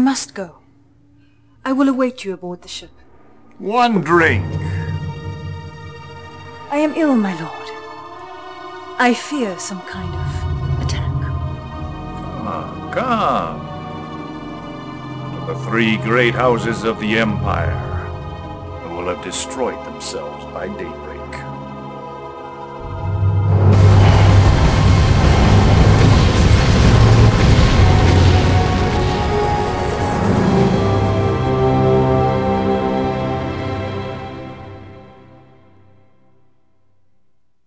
must go. I will await you aboard the ship. One drink. I am ill, my lord. I fear some kind of attack. Come. To the three great houses of the Empire, who will have destroyed themselves by daylight.